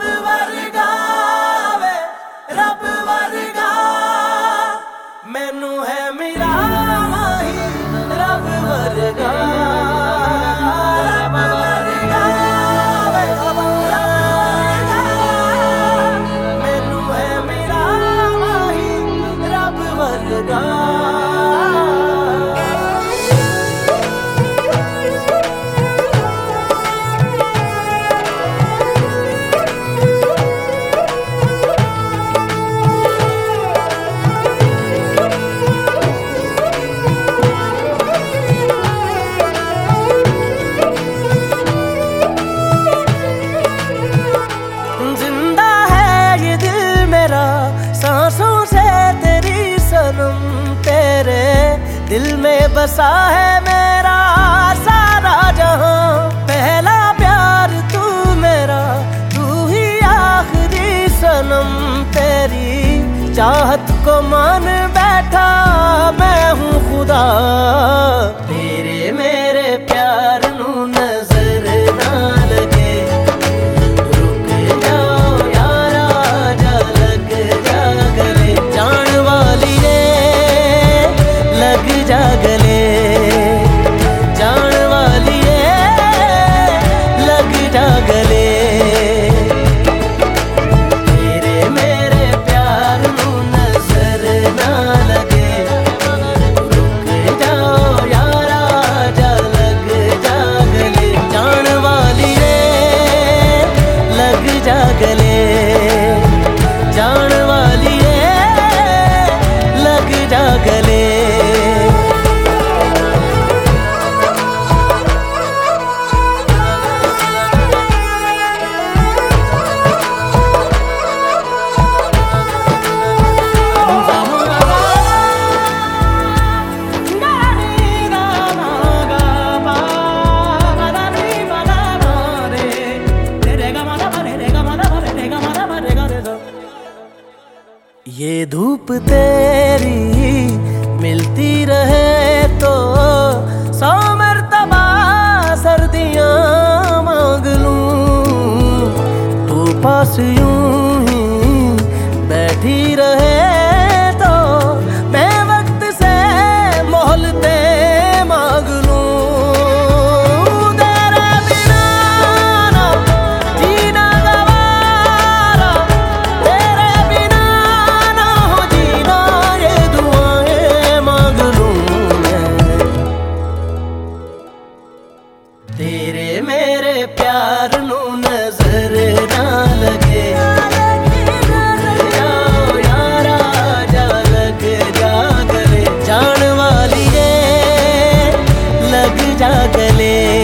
वर्गा वे रब वर्गा मैनू है मेरा माही रब वर्गा रब वर्गा वे रब वर्गा मैनू है मेरा माही रब वर्गा। सांसों से तेरी सनम तेरे दिल में बसा है मेरा सारा जहां। पहला प्यार तू मेरा तू ही आखिरी सनम तेरी चाहत को मान बैठा मैं हूँ खुदा। तेरे मेरे प्यार नू नजर ना लगे रुक जाओ यारा जा लग जा गले जान वाली रे लग जा गले जान वाली रे लग जा गले। तेरे मेरे प्यार नू नजर ना लगे रुक जाओ यारा जा लग जा गले जान वाली रे लग जा गले जान वाली रे लग जा गले। ये धूप तेरी मिलती रहे तो 100 मर्तबा सर्दियाँ मांग लूं। तू पास यूं ही बैठी रहे तो मैं वक्त से मोहलते मांग लूं। तेरे बिना ना जीना गवारा तेरे बिना तेरे मेरे प्यार नू नजर ना लगे जाओ यारा जा लग जा गले जान वाली रे लग जा गले।